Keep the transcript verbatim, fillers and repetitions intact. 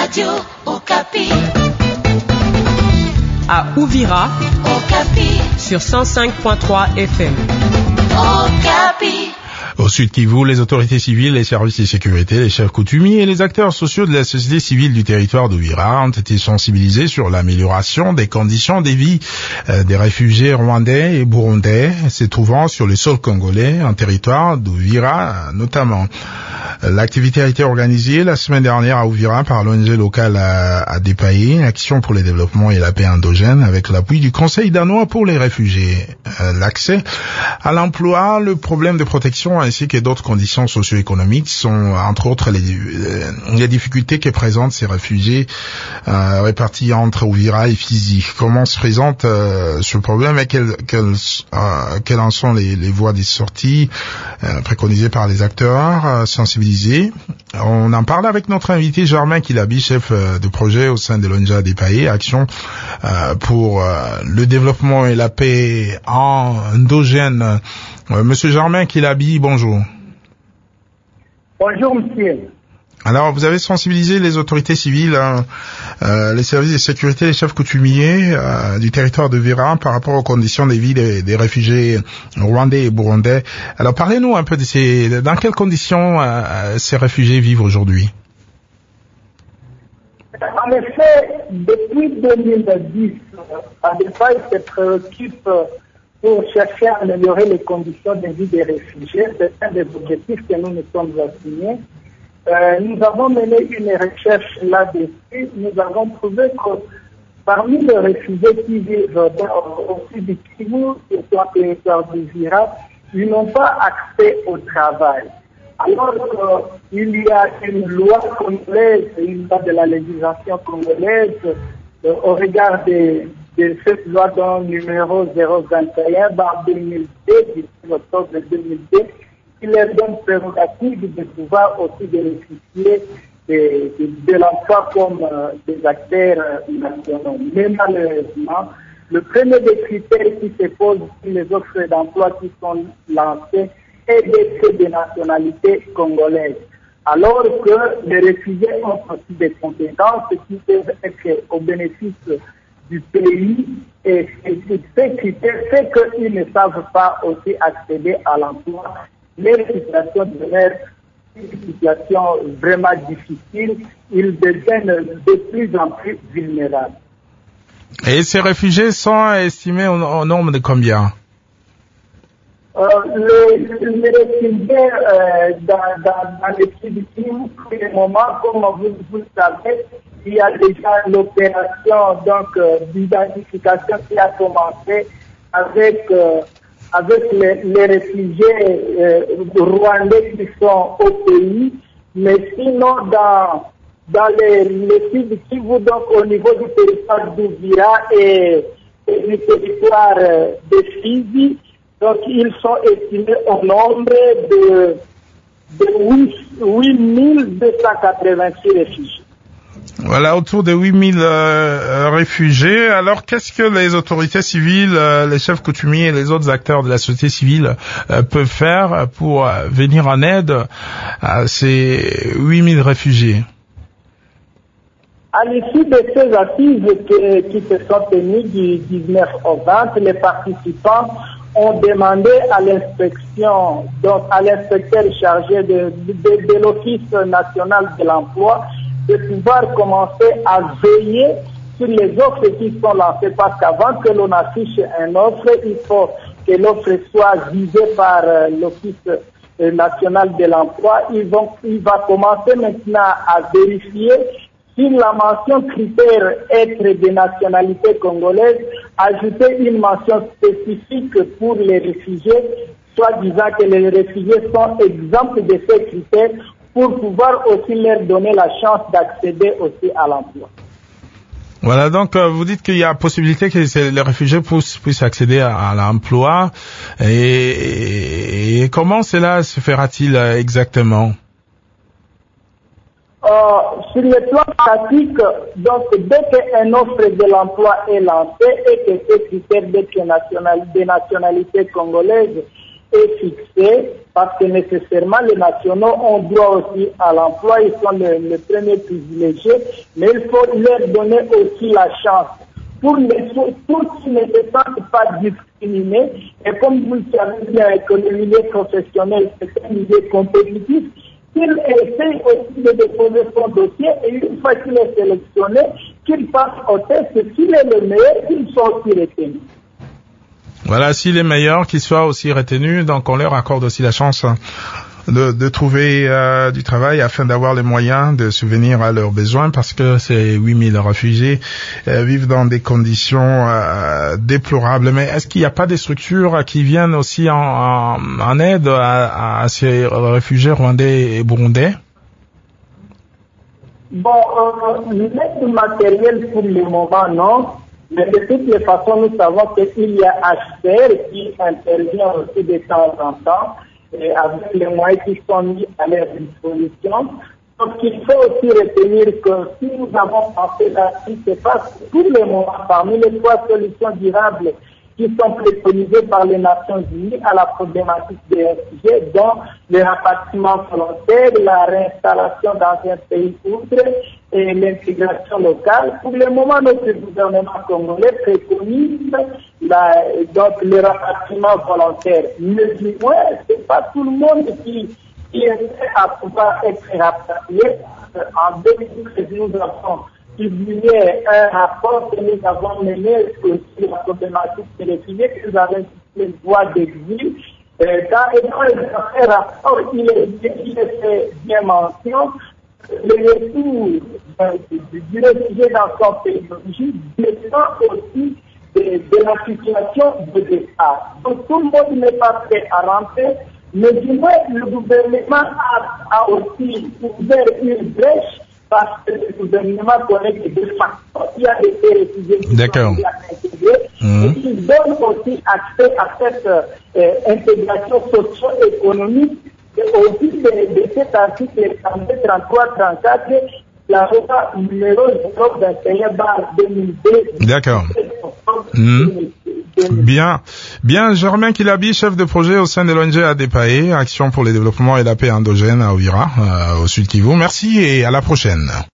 Radio Okapi. À Uvira, Okapi. Sur cent cinq point trois F M. Okapi. Au Sud Kivu, les autorités civiles, les services de sécurité, les chefs coutumiers et les acteurs sociaux de la société civile du territoire d'Uvira ont été sensibilisés sur l'amélioration des conditions de vie euh, des réfugiés rwandais et burundais se trouvant sur le sol congolais, en territoire d'Uvira notamment. L'activité a été organisée la semaine dernière à Uvira par l'O N G locale à, à Depaye, Action pour le développement et la paix endogène, avec l'appui du Conseil danois pour les réfugiés. Euh, l'accès à l'emploi, le problème de protection ainsi que d'autres conditions socio-économiques sont entre autres les, les difficultés que présentent ces réfugiés euh, répartis entre Uvira et Fizi. Comment se présente euh, ce problème et quelles, quelles, euh, quelles en sont les, les voies de sortie euh, préconisées par les acteurs euh, sensibilisés. On en parle avec notre invité Germain Kilabi, chef de projet au sein de l'O N G Depaye, Action euh, pour euh, le développement et la paix endogène. Euh, Monsieur Germain Kilabi, bonjour. Bonjour, monsieur. Alors, vous avez sensibilisé les autorités civiles, hein, euh, les services de sécurité, les chefs coutumiers euh, du territoire de Uvira par rapport aux conditions de vie des, des réfugiés rwandais et burundais. Alors, parlez-nous un peu de ces, dans quelles conditions euh, ces réfugiés vivent aujourd'hui? En effet, depuis deux mille dix, Depaye se préoccupe pour chercher à améliorer les conditions de vie des réfugiés. C'est un des objectifs que nous nous sommes assignés. Euh, nous avons mené une recherche là-dessus. Nous avons trouvé que parmi les réfugiés qui vivent dans, au sud du Kivu, sur le territoire d'Uvira, ils n'ont pas accès au travail. Alors qu'il y a une loi congolaise, une loi de la législation congolaise, euh, au regard de, de cette loi dont numéro zéro vingt et un barre deux mille deux, du six octobre deux mille deux, qui leur donne prérogative de pouvoir aussi bénéficier de, de, de l'emploi comme euh, des acteurs euh, nationaux. Mais malheureusement, le premier des critères qui se pose sur les offres d'emploi qui sont lancées est d'être des nationalités congolaises. Alors que les réfugiés ont aussi des compétences qui peuvent être au bénéfice du pays et, et, et ces critères fait qu'ils ne savent pas aussi accéder à l'emploi. Les situations demeurent une situation vraiment difficile, ils deviennent de plus en plus vulnérables. Et ces réfugiés sont estimés au, au nombre de combien? euh, les, les réfugiés euh, dans, dans, dans les Philippines, pour le moment, comme vous, vous le savez, il y a déjà l'opération donc euh, d'identification qui a commencé avec euh, avec les, les réfugiés euh, rwandais qui sont au pays, mais sinon dans dans les, les Sud Kivu, donc au niveau du territoire d'Uvira et, et du territoire euh, de Fizi, donc ils sont estimés au nombre de, de huit mille deux cent quatre-vingt-six réfugiés. Voilà, autour de huit mille euh, réfugiés. Alors, qu'est-ce que les autorités civiles, euh, les chefs coutumiers et les autres acteurs de la société civile euh, peuvent faire pour euh, venir en aide à ces huit mille réfugiés? À l'issue de ces assises qui, qui se sont tenues du dix-neuf au vingt, les participants ont demandé à l'inspection, donc à l'inspecteur chargé de, de, de, de l'Office national de l'emploi, de pouvoir commencer à veiller sur les offres qui sont lancées, parce qu'avant que l'on affiche une offre, il faut que l'offre soit visée par euh, l'Office euh, national de l'emploi. Ils vont, il va commencer maintenant à vérifier si la mention critère être de nationalité congolaise, ajouter une mention spécifique pour les réfugiés, soit disant que les réfugiés sont exempts de ces critères, pour pouvoir aussi leur donner la chance d'accéder aussi à l'emploi. Voilà, donc euh, vous dites qu'il y a possibilité que les réfugiés puissent, puissent accéder à, à l'emploi. Et, et, et comment cela se fera-t-il exactement? euh, Sur le plan pratique, donc dès qu'une offre de l'emploi est lancée et que ces critères d'être national, de nationalité congolaise est fixé, parce que nécessairement les nationaux ont droit aussi à l'emploi, ils sont les, les premiers privilégiés, mais il faut leur donner aussi la chance. Pour les tous qui ne se sentent pas discriminés, et comme vous le savez bien que le milieu professionnel c'est un milieu compétitif, qu'il essaye aussi de déposer son dossier et une fois qu'il est sélectionné, qu'il passe au test, s'il est le meilleur, qu'il soit aussi retenu. Voilà, s'il est meilleur, qu'il soit aussi retenu, donc on leur accorde aussi la chance de, de trouver euh, du travail afin d'avoir les moyens de subvenir à leurs besoins, parce que ces huit mille réfugiés euh, vivent dans des conditions euh, déplorables. Mais est-ce qu'il n'y a pas des structures qui viennent aussi en, en, en aide à, à ces réfugiés rwandais et burundais? Bon, euh, l'aide matérielle pour le moment, non. Mais de toutes les façons, nous savons qu'il y a H C R qui intervient aussi de temps en temps, et avec les moyens qui sont mis à leur disposition. Donc il faut aussi retenir que si nous avons pensé là-dessus, c'est parce que pour le moment, parmi les trois solutions durables qui sont préconisées par les Nations Unies à la problématique des réfugiés, dont le rapatriement volontaire, la réinstallation dans un pays outre et l'intégration locale. Pour le moment, notre gouvernement congolais préconise la, donc le rapatriement volontaire. Mais du moins, c'est pas tout le monde qui, qui est prêt à pouvoir être rapatrié. En deux mille treize, nous avons publié un rapport que nous avons mené sur la problématique des réfugiés, que nous avons les voies d'exil. Euh, dans, dans le rapport, il est, il est fait bien mention. Le retour du, du réfugié dans son pays d'origine dépend aussi de, de la situation de départ. Donc tout le monde n'est pas prêt à rentrer, mais du moins le gouvernement a, a aussi ouvert une brèche, parce que le gouvernement connaît que de facto, il y a des réfugiés qui D'accord. sont intégrés, mmh. et qui donnent aussi accès à cette euh, intégration socio-économique. Et au vu de, de cet article trente-trois trente-quatre, la loi numéro zéro vingt et un barre deux mille deux. D'accord. Mmh. Bien. Bien, Germain Kilabi, chef de projet au sein de l'O N G A D P A E, Action pour le développement et la paix endogène à Uvira, euh, au Sud Kivu. Merci et à la prochaine.